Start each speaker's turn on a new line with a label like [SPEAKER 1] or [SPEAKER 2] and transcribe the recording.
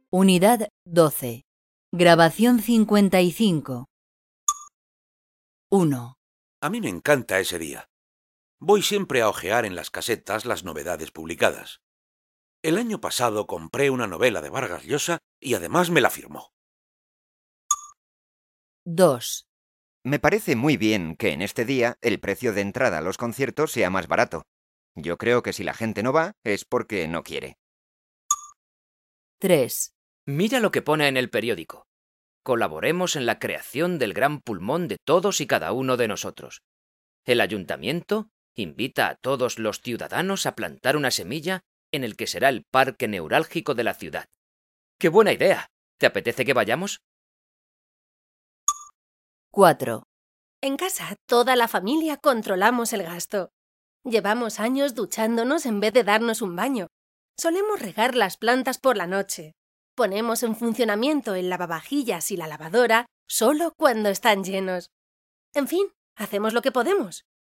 [SPEAKER 1] Unidad 12. Grabación 55. 1.
[SPEAKER 2] A mí me encanta ese día. Voy siempre a ojear en las casetas las novedades publicadas. El año pasado compré una novela de Vargas Llosa y además me la firmó.
[SPEAKER 1] 2.
[SPEAKER 3] Me parece muy bien que en este día el precio de entrada a los conciertos sea más barato. Yo creo que si la gente no va es porque no quiere.
[SPEAKER 1] 3.
[SPEAKER 4] Mira lo que pone en el periódico. Colaboremos en la creación del gran pulmón de todos y cada uno de nosotros. El ayuntamiento invita a todos los ciudadanos a plantar una semilla en el que será el parque neurálgico de la ciudad. ¡Qué buena idea! ¿Te apetece que vayamos?
[SPEAKER 1] 4.
[SPEAKER 5] En casa, toda la familia controlamos el gasto. Llevamos años duchándonos en vez de darnos un baño. Solemos regar las plantas por la noche. Ponemos en funcionamiento el lavavajillas y la lavadora solo cuando están llenos. En fin, hacemos lo que podemos.